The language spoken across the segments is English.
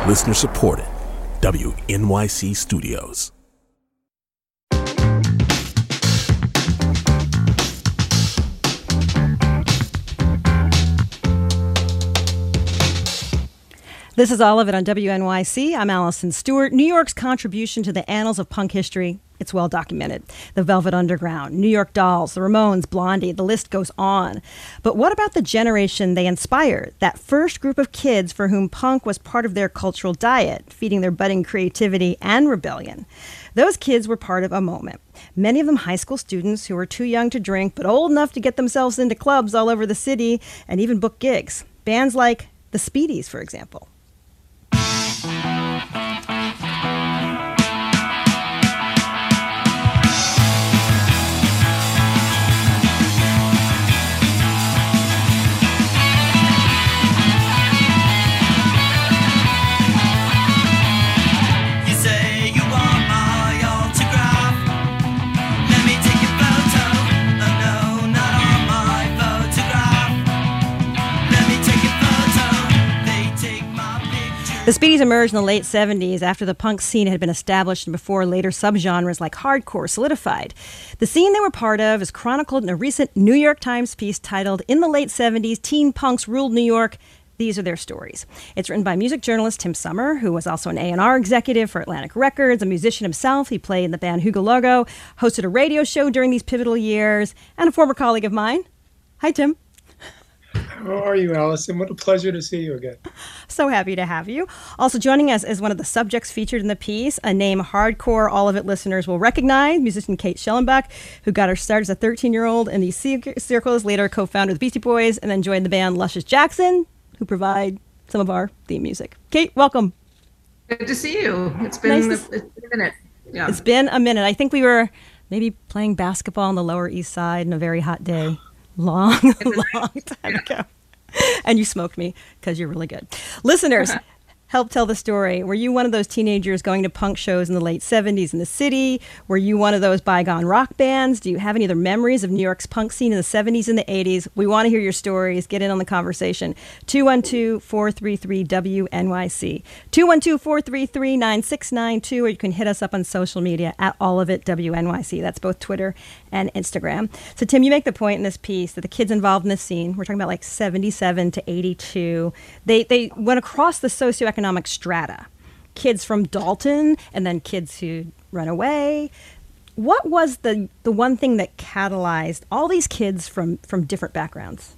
Listener supported. WNYC Studios. This is All of It on WNYC. I'm Allison Stewart. New York's contribution to the annals of punk history, it's well documented. The Velvet Underground, New York Dolls, the Ramones, Blondie, the list goes on. But what about the generation they inspired? That first group of kids for whom punk was part of their cultural diet, feeding their budding creativity and rebellion. Those kids were part of a moment. Many of them high school students who were too young to drink, but old enough to get themselves into clubs all over the city and even book gigs. Bands like the Speedies, for example. The Speedies emerged in the late 70s after the punk scene had been established and before later subgenres like hardcore solidified. The scene they were part of is chronicled in a recent New York Times piece titled, "In the Late 70s, Teen Punks Ruled New York. These are their stories." It's written by music journalist Tim Summer, who was also an A&R executive for Atlantic Records, a musician himself. He played in the band Hugo Logo, hosted a radio show during these pivotal years, and a former colleague of mine. Hi, Tim. How are you, Allison? What a pleasure to see you again. So happy to have you. Also joining us is one of the subjects featured in the piece, a name hardcore All of It listeners will recognize, musician Kate Schellenbach, who got her start as a 13-year-old in these circles, later co-founded the Beastie Boys, and then joined the band Luscious Jackson, who provide some of our theme music. Kate, welcome. Good to see you. It's been a minute. Yeah. It's been a minute. I think we were maybe playing basketball on the Lower East Side on a very hot day. Long time ago. And you smoked me because you're really good. Listeners, help tell the story. Were you one of those teenagers going to punk shows in the late 70s in the city? Were you one of those bygone rock bands? Do you have any other memories of New York's punk scene in the 70s and the 80s? We want to hear your stories. Get in on the conversation. 212-433-WNYC. 212-433-9692, or you can hit us up on social media at All of It WNYC. That's both Twitter and Instagram. So, Tim, you make the point in this piece that the kids involved in this scene, we're talking about like 77 to 82, they went across the socioeconomic strata. Kids from Dalton and then kids who run away. What was the one thing that catalyzed all these kids from different backgrounds?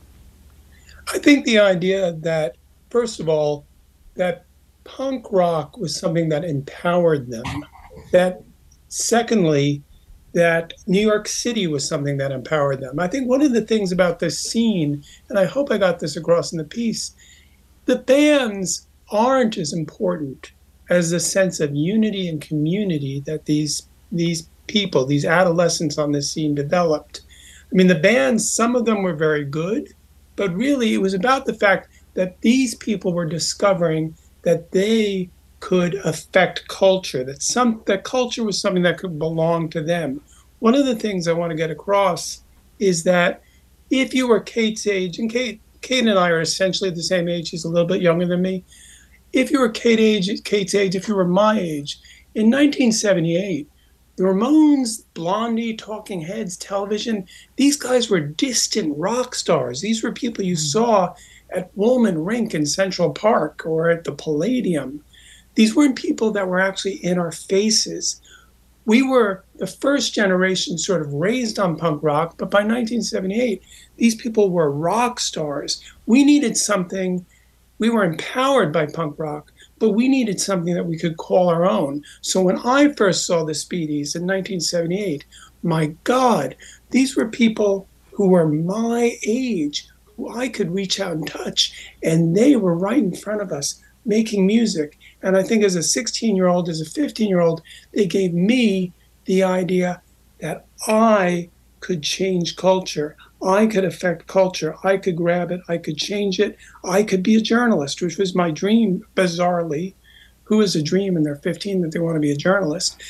I think the idea that, first of all, that punk rock was something that empowered them. That, secondly, that New York City was something that empowered them. I think one of the things about this scene, and I hope I got this across in the piece, the bands aren't as important as the sense of unity and community that these people, these adolescents on this scene developed. I mean, the bands, some of them were very good, but really it was about the fact that these people were discovering that they could affect culture, that culture was something that could belong to them. One of the things I want to get across is that if you were Kate's age, and Kate and I are essentially the same age, she's a little bit younger than me. If you were Kate's age, if you were my age, in 1978, the Ramones, Blondie, Talking Heads, Television, these guys were distant rock stars. These were people you saw at Woolman Rink in Central Park or at the Palladium. These weren't people that were actually in our faces. We were the first generation sort of raised on punk rock, but by 1978, these people were rock stars. We needed something, we were empowered by punk rock, but we needed something that we could call our own. So when I first saw the Speedies in 1978, my God, these were people who were my age, who I could reach out and touch, and they were right in front of us making music. And I think as a 16-year-old, as a 15-year-old, they gave me the idea that I could change culture. I could affect culture. I could grab it. I could change it. I could be a journalist, which was my dream, bizarrely. Who has a dream when they're 15 that they want to be a journalist?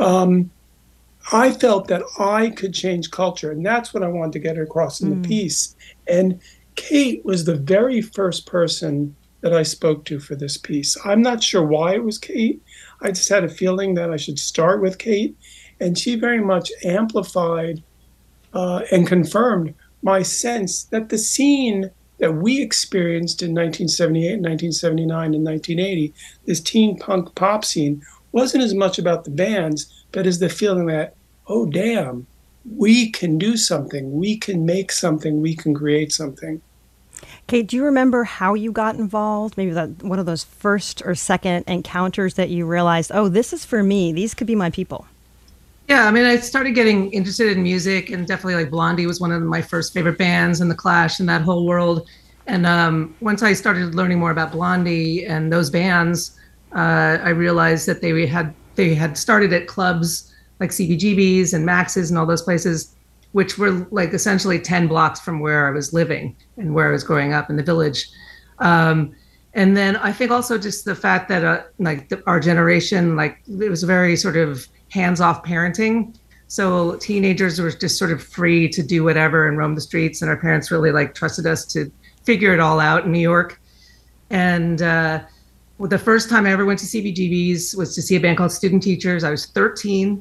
I felt that I could change culture, and that's what I wanted to get across in the piece. And Kate was the very first person that I spoke to for this piece. I'm not sure why it was Kate. I just had a feeling that I should start with Kate, and she very much amplified and confirmed my sense that the scene that we experienced in 1978, 1979, and 1980, this teen punk pop scene, wasn't as much about the bands, but as the feeling that, oh, damn, we can do something, we can make something, we can create something. Kate, do you remember how you got involved? Maybe that one of those first or second encounters that you realized, oh, this is for me. These could be my people. Yeah, I mean, I started getting interested in music, and definitely like Blondie was one of my first favorite bands, and The Clash and that whole world. And once I started learning more about Blondie and those bands, I realized that they had started at clubs like CBGB's and Max's and all those places, which were like essentially 10 blocks from where I was living and where I was growing up in the Village. And then I think also just the fact that our generation, like it was very sort of hands-off parenting. So teenagers were just sort of free to do whatever and roam the streets. And our parents really like trusted us to figure it all out in New York. And the first time I ever went to CBGB's was to see a band called Student Teachers. I was 13,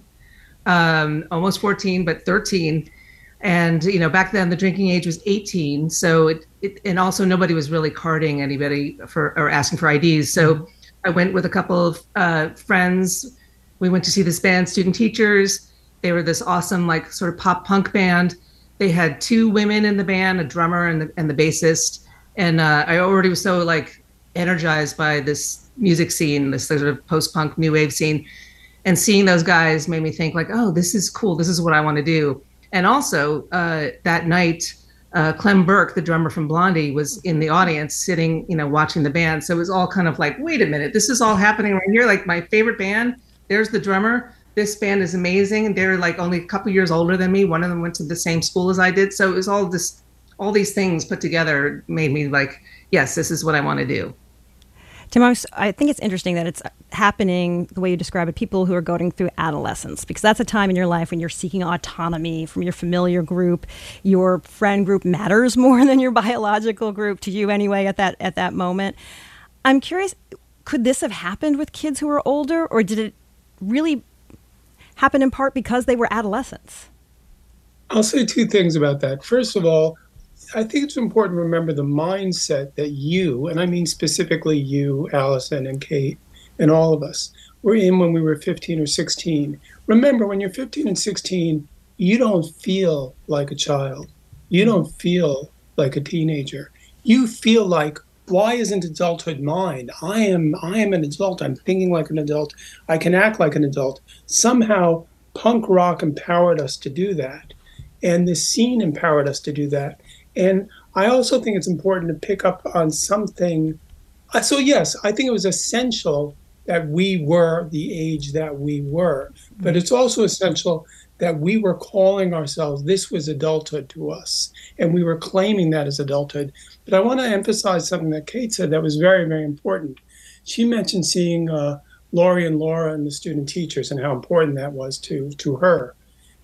almost 14, but 13. And, you know, back then the drinking age was 18. So and also nobody was really carding anybody or asking for IDs. So I went with a couple of friends. We went to see this band, Student Teachers. They were this awesome, like sort of pop punk band. They had 2 women in the band, a drummer and the bassist. And I already was so like energized by this music scene, this sort of post-punk new wave scene. And seeing those guys made me think like, oh, this is cool. This is what I want to do. And also that night, Clem Burke, the drummer from Blondie, was in the audience sitting, you know, watching the band. So it was all kind of like, wait a minute, this is all happening right here. Like my favorite band, there's the drummer. This band is amazing. They're like only a couple years older than me. One of them went to the same school as I did. So it was all these things put together made me like, yes, this is what I want to do. Tim, I think it's interesting that it's happening the way you describe it, people who are going through adolescence, because that's a time in your life when you're seeking autonomy from your familiar group. Your friend group matters more than your biological group, to you anyway, at that moment. I'm curious, could this have happened with kids who were older, or did it really happen in part because they were adolescents? I'll say 2 things about that. First of all, I think it's important to remember the mindset that you, and I mean specifically you, Allison and Kate, and all of us, were in when we were 15 or 16. Remember, when you're 15 and 16, you don't feel like a child. You don't feel like a teenager. You feel like, why isn't adulthood mine? I am an adult. I'm thinking like an adult. I can act like an adult. Somehow, punk rock empowered us to do that. And the scene empowered us to do that. And I also think it's important to pick up on something. So yes, I think it was essential that we were the age that we were, but it's also essential that we were calling ourselves, this was adulthood to us, and we were claiming that as adulthood. But I want to emphasize something that Kate said that was very, very important. She mentioned seeing Laurie and Laura and the Student Teachers and how important that was to her.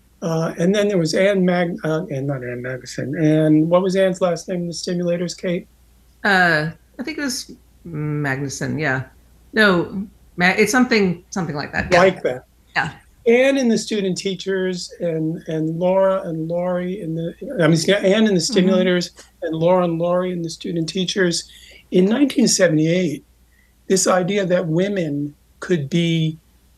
And then there was not Ann Magnuson. And what was Ann's last name in the Stimulators, Kate? I think it was Magnuson. Yeah. No, it's something like that. Yeah. Like that. Yeah. Ann and the Student Teachers and Laura and Laurie Ann and the Stimulators and Laura and Laurie and the Student Teachers. In 1978, this idea that women could be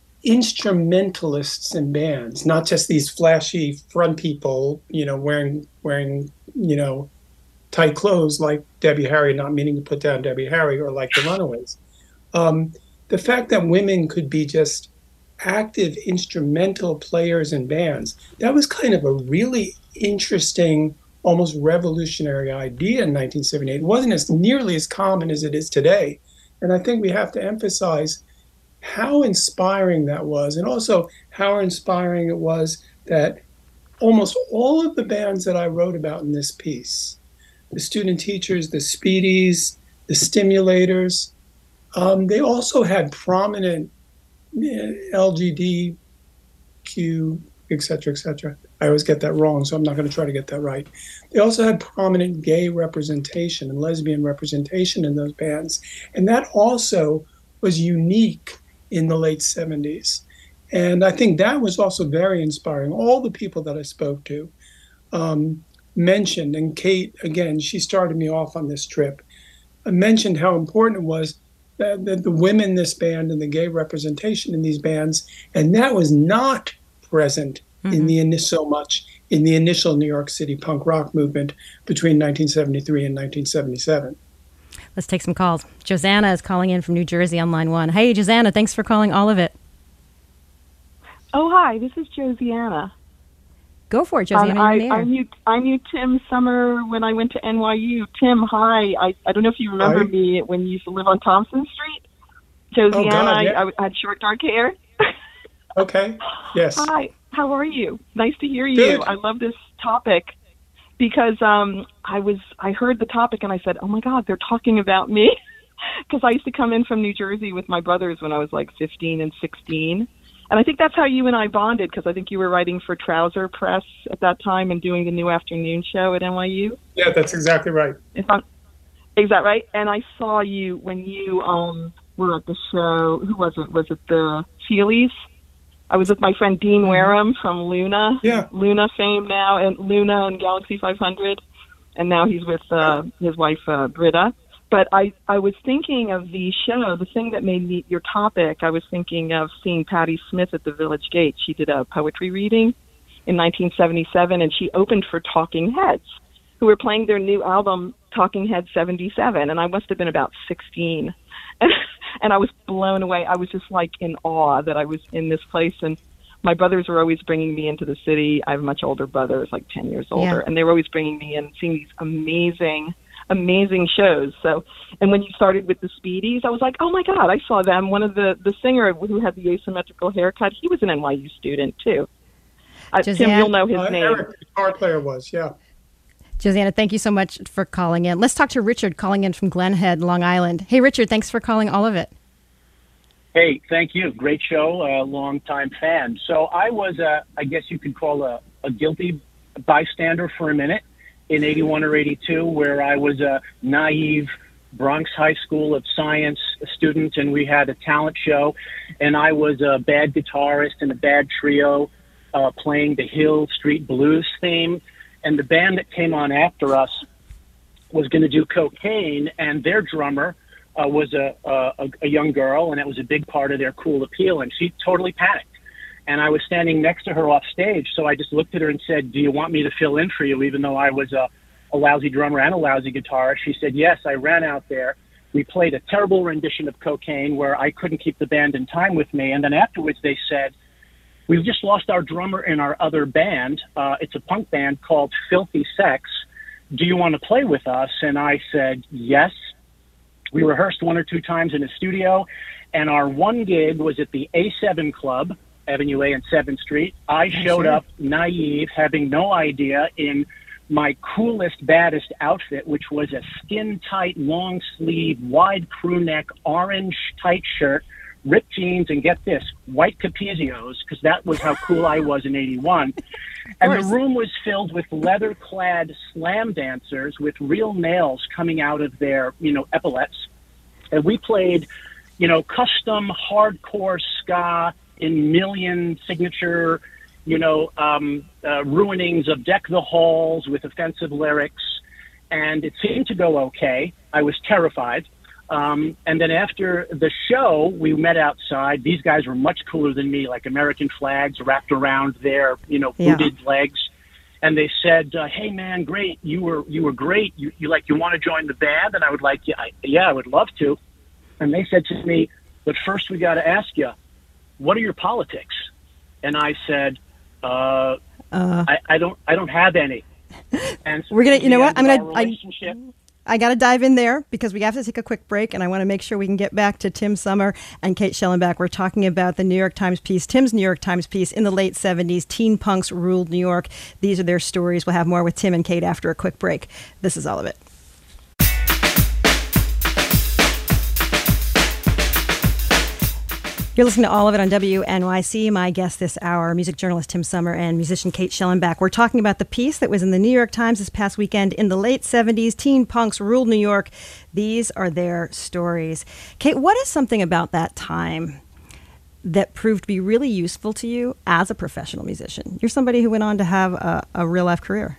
instrumentalists in bands, not just these flashy front people, you know, wearing you know, tight clothes like Debbie Harry, not meaning to put down Debbie Harry, or like the Runaways. The fact that women could be just active instrumental players in bands, that was kind of a really interesting, almost revolutionary idea in 1978. It wasn't as nearly as common as it is today. And I think we have to emphasize how inspiring that was, and also how inspiring it was that almost all of the bands that I wrote about in this piece, the Student Teachers, the Speedies, the Stimulators, they also had prominent LGBTQ et cetera, et cetera. I always get that wrong, so I'm not going to try to get that right. They also had prominent gay representation and lesbian representation in those bands. And that also was unique in the late 70s. And I think that was also very inspiring. All the people that I spoke to mentioned, and Kate, again, she started me off on this trip, mentioned how important it was that the women in this band and the gay representation in these bands, and that was not present in the so much in the initial New York City punk rock movement between 1973 and 1977. Let's take some calls. Josanna is calling in from New Jersey on line 1. Hey, Josanna, thanks for calling All of It. Oh, hi, this is Josiana. Go for it, Josiana. I knew Tim Summer when I went to NYU. Tim, hi. I don't know if you remember me when you used to live on Thompson Street. Josiana, God, yeah. I had short, dark hair. Okay, yes. Hi, how are you? Nice to hear you. Good. I love this topic because I heard the topic and I said, oh, my God, they're talking about me. Because I used to come in from New Jersey with my brothers when I was like 15 and 16. And I think that's how you and I bonded, because I think you were writing for Trouser Press at that time and doing the New Afternoon show at NYU. Yeah, that's exactly right. Is that right? And I saw you when you were at the show. Who was it? Was it the Feelies? I was with my friend Dean Wareham from Luna. Yeah. Luna fame now, and Luna and Galaxy 500. And now he's with his wife, Britta. But I was thinking of the show, the thing that made me your topic. I was thinking of seeing Patti Smith at the Village Gate. She did a poetry reading in 1977, and she opened for Talking Heads, who were playing their new album, Talking Heads 77. And I must have been about 16. And I was blown away. I was just like in awe that I was in this place. And my brothers were always bringing me into the city. I have a much older brother, it's like 10 years older. Yeah. And they were always bringing me in, seeing these amazing shows. So, and when you started with the Speedies, I was like, oh my God, I saw them. One of the singer who had the asymmetrical haircut, he was an NYU student too. Tim, you'll know his name. Eric, the guitar player was, yeah. Josanna, thank you so much for calling in. Let's talk to Richard calling in from Glen Head, Long Island. Hey, Richard, thanks for calling All of It. Hey, thank you. Great show. Long-time fan. So I was, I guess you could call a guilty bystander for a minute in 81 or 82, where I was a naive Bronx High School of Science student, and we had a talent show, and I was a bad guitarist in a bad trio playing the Hill Street Blues theme, and the band that came on after us was going to do Cocaine, and their drummer was a young girl, and it was a big part of their cool appeal, and she totally panicked. And I was standing next to her off stage, so I just looked at her and said, do you want me to fill in for you, even though I was a lousy drummer and a lousy guitarist? She said, yes. I ran out there. We played a terrible rendition of Cocaine where I couldn't keep the band in time with me. And then afterwards they said, we've just lost our drummer in our other band. It's a punk band called Filthy Sex. Do you want to play with us? And I said, yes. We rehearsed 1 or 2 times in a studio, and our one gig was at the A7 Club, Avenue A and 7th Street. I showed up naive, having no idea, in my coolest, baddest outfit, which was a skin-tight, long-sleeve, wide crew neck, orange tight shirt, ripped jeans, and get this, white Capizios, because that was how cool I was in 81. And the room was filled with leather-clad slam dancers with real nails coming out of their, epaulets. And we played, custom hardcore ska in million signature, ruinings of Deck the Halls with offensive lyrics. And it seemed to go okay. I was terrified. And then after the show, we met outside. These guys were much cooler than me, like American flags wrapped around their, booted legs. And they said, hey, man, great. You were great. You want to join the band? And I would like, yeah, I would love to. And they said to me, but first we got to ask you, what are your politics? And I said, I don't have any. And so we're going to, you know what? I got to dive in there because we have to take a quick break, and I want to make sure we can get back to Tim Summer and Kate Schellenbach. We're talking about the New York Times piece, Tim's New York Times piece in the late 70s, Teen Punks Ruled New York. These are their stories. We'll have more with Tim and Kate after a quick break. This is All of It. You're listening to all of it on WNYC. My guest this hour, music journalist Tim Summer and musician Kate Schellenbach. We're talking about the piece that was in the New York Times this past weekend. In the late 70s, teen punks ruled New York. These are their stories. Kate, what is something about that time that proved to be really useful to you as a professional musician? You're somebody who went on to have a real-life career.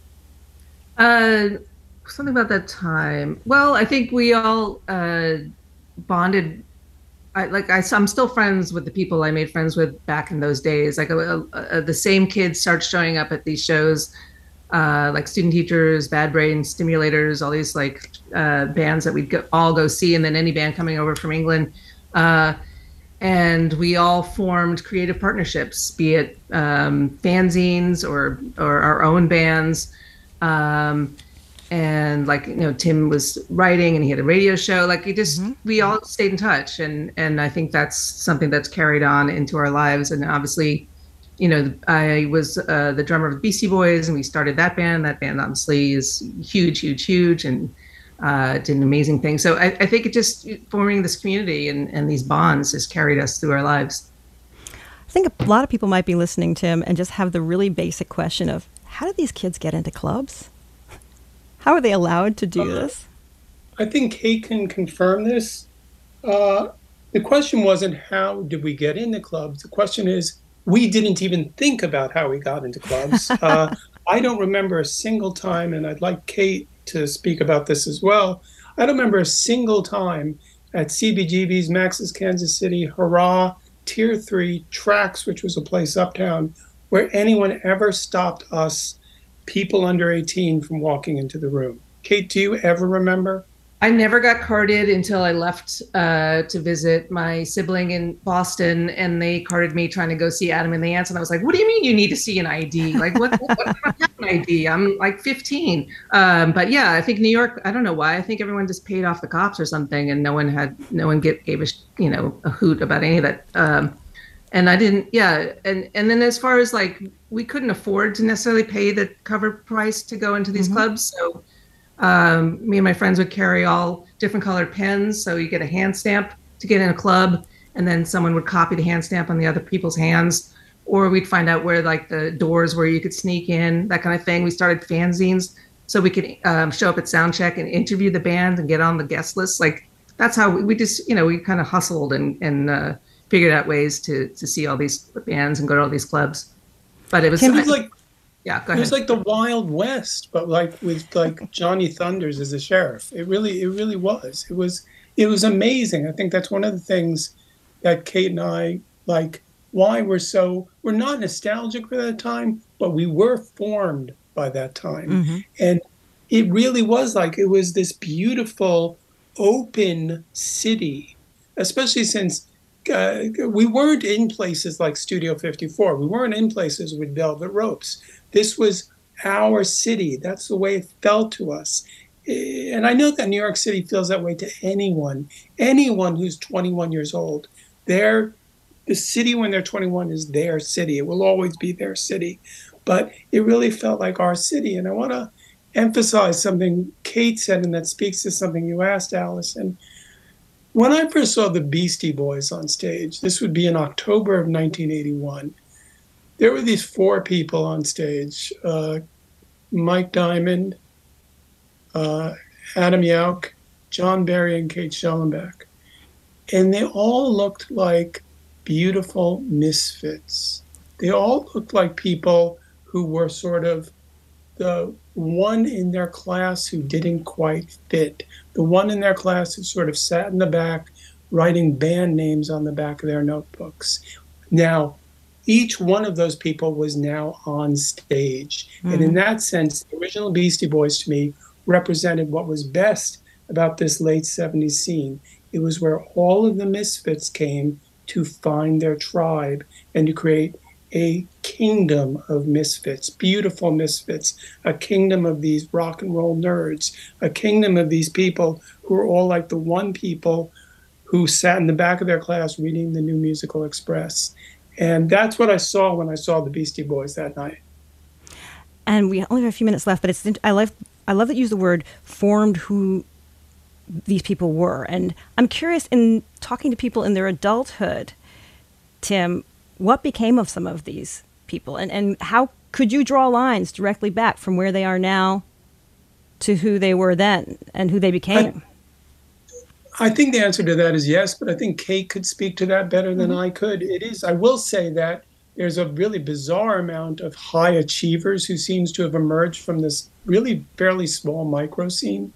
Something about that time. Well, I think we all bonded. I'm still friends with the people I made friends with back in those days. Like the same kids start showing up at these shows, like Student Teachers, Bad Brains, Stimulators, all these like bands that we'd all go see, and then any band coming over from England. And we all formed creative partnerships, be it fanzines or our own bands. And like, Tim was writing and he had a radio show. Like we all stayed in touch. And I think that's something that's carried on into our lives. And obviously, I was the drummer of the Beastie Boys, and we started that band. That band obviously is huge, and did an amazing thing. So I think it just forming this community and these bonds has carried us through our lives. I think a lot of people might be listening, Tim, and just have the really basic question of, how did these kids get into clubs? How are they allowed to do this? I think Kate can confirm this. The question wasn't how did we get into clubs. The question is, we didn't even think about how we got into clubs. I don't remember a single time, and I'd like Kate to speak about this as well. I don't remember a single time at CBGB's, Max's Kansas City, Hurrah, Tier 3, Trax, which was a place uptown, where anyone ever stopped us, people under 18, from walking into the room. Kate, do you ever remember? I never got carded until I left to visit my sibling in Boston, and they carded me trying to go see Adam and the Ants. And I was like, what do you mean you need to see an ID? Like, what an ID? I'm like 15. But yeah, I think New York, I don't know why. I think everyone just paid off the cops or something, and no one gave a hoot about any of that. And I didn't, yeah. And then as far as like, we couldn't afford to necessarily pay the cover price to go into these clubs. So me and my friends would carry all different colored pens. So you get a hand stamp to get in a club, and then someone would copy the hand stamp on the other people's hands. Or we'd find out where like the doors where you could sneak in, that kind of thing. We started fanzines so we could show up at sound check and interview the band and get on the guest list. Like that's how we just, we kind of hustled and figured out ways to see all these bands and go to all these clubs. But it was like, yeah, go ahead. It was like the Wild West, but like with like Johnny Thunders as a sheriff. It really was. It was amazing. I think that's one of the things that Kate and I like, why we're not nostalgic for that time, but we were formed by that time. And it really was like, it was this beautiful, open city, especially since we weren't in places like Studio 54. We weren't in places with velvet ropes. This was our city. That's the way it felt to us. And I know that New York City feels that way to anyone who's 21 years old. The city when they're 21 is their city. It will always be their city. But it really felt like our city. And I want to emphasize something Kate said, and that speaks to something you asked, Allison. When I first saw the Beastie Boys on stage, this would be in October of 1981, there were these four people on stage, Mike Diamond, Adam Yauch, John Barry, and Kate Schellenbach. And they all looked like beautiful misfits. They all looked like people who were sort of the one in their class who didn't quite fit, the one in their class who sort of sat in the back writing band names on the back of their notebooks. Now, each one of those people was now on stage. And in that sense, the original Beastie Boys to me represented what was best about this late 70s scene. It was where all of the misfits came to find their tribe and to create a kingdom of misfits, beautiful misfits, a kingdom of these rock and roll nerds, a kingdom of these people who are all like the one people who sat in the back of their class reading the New Musical Express. And that's what I saw when I saw the Beastie Boys that night. And we only have a few minutes left, but I love that you use the word formed who these people were. And I'm curious, in talking to people in their adulthood, Tim, what became of some of these people? And how could you draw lines directly back from where they are now to who they were then and who they became? I think the answer to that is yes, but I think Kate could speak to that better than I could. I will say that there's a really bizarre amount of high achievers who seems to have emerged from this really fairly small micro scene.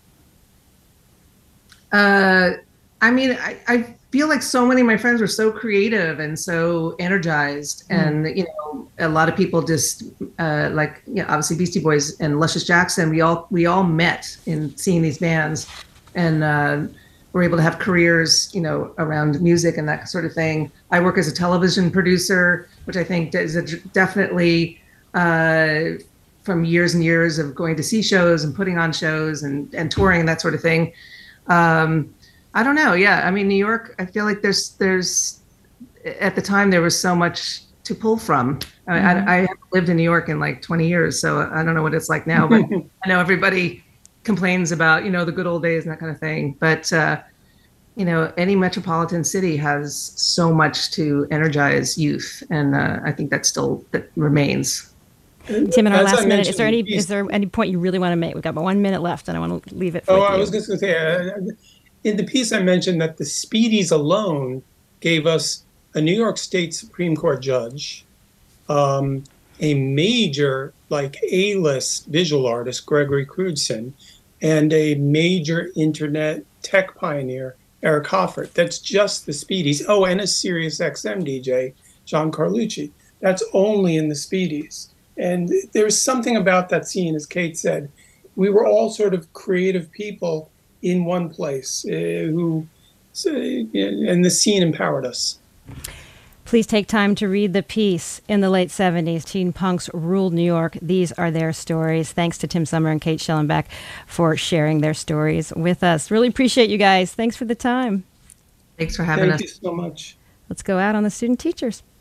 I mean, I feel like so many of my friends were so creative and so energized, and a lot of people just obviously Beastie Boys and Luscious Jackson. We all met in seeing these bands, and were able to have careers, around music and that sort of thing. I work as a television producer, which I think is definitely from years and years of going to see shows and putting on shows and touring and that sort of thing. I don't know. Yeah. I mean, New York, I feel like there's at the time there was so much to pull from. I haven't lived in New York in like 20 years, so I don't know what it's like now, but I know everybody complains about, the good old days and that kind of thing. But, any metropolitan city has so much to energize youth. And I think that remains. Tim, in our last minute, is there any point you really want to make? We've got about 1 minute left, and I want to leave it for you. I was just going to say, in the piece I mentioned that the Speedies alone gave us a New York State Supreme Court judge, a major, A-list visual artist, Gregory Crewdson, and a major internet tech pioneer, Eric Hoffert. That's just the Speedies. Oh, and a Sirius XM DJ, John Carlucci. That's only in the Speedies. And there's something about that scene, as Kate said. We were all sort of creative people in one place and the scene empowered us. Please take time to read the piece. In the late 70s, teen punks ruled New York. These are their stories. Thanks to Tim Summer and Kate Schellenbach for sharing their stories with us. Really appreciate you guys. Thanks for the time. Thanks for having us. Thank you so much. Let's go out on the student teachers.